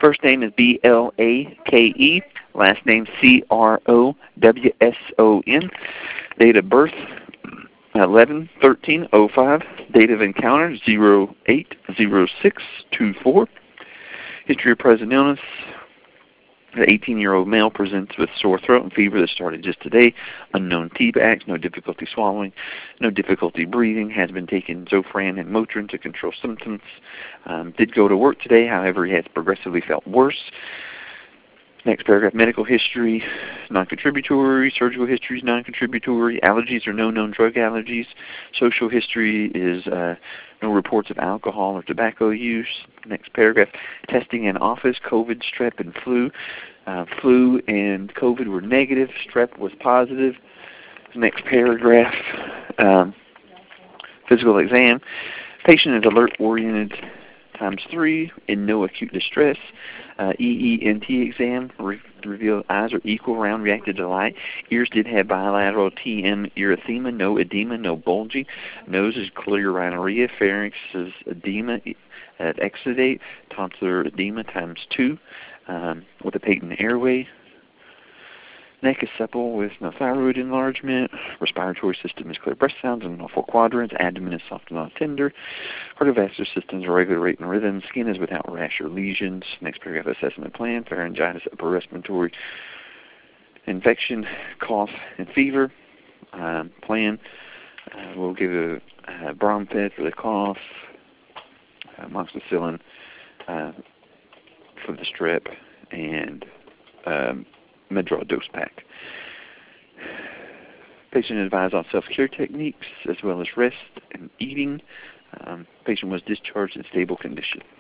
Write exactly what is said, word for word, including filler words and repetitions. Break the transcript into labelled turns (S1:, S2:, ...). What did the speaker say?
S1: First name is B L A K E. Last name C R O W S O N. Date of birth eleven thirteen oh five. Date of encounter zero eight zero six two four. History of present illness. The eighteen-year-old male presents with sore throat and fever that started just today. Unknown T B A C, no difficulty swallowing, no difficulty breathing. Has been taking Zofran and Motrin to control symptoms. Um, did go to work today, however, he has progressively felt worse. Next paragraph, medical history, non-contributory. Surgical history is non-contributory. Allergies or no known drug allergies. Social history is uh, no reports of alcohol or tobacco use. Next paragraph, testing in office, COVID, strep, and flu. Uh, flu and COVID were negative. Strep was positive. Next paragraph, um, physical exam. Patient is alert-oriented times three, in no acute distress. Uh, E E N T exam re revealed eyes are equal, round, reacted to light. Ears did have bilateral T M erythema, no edema, no bulging. Nose is clear rhinorrhea. Pharynx is edema at exudate. Tonsillar edema times two um, with a patent airway. Neck is supple with no thyroid enlargement. Respiratory system is clear breath sounds in all four quadrants. Abdomen is soft and not tender. Cardiovascular system is regular rate and rhythm. Skin is without rash or lesions. Next paragraph, assessment plan. Pharyngitis, upper respiratory infection, cough, and fever. Um, plan. Uh, we'll give a, a Brompet for the cough. Uh, Moxicillin uh, for the strep. And um, Medrol dose pack. Patient advised on self-care techniques as well as rest and eating. Um, patient was discharged in stable condition.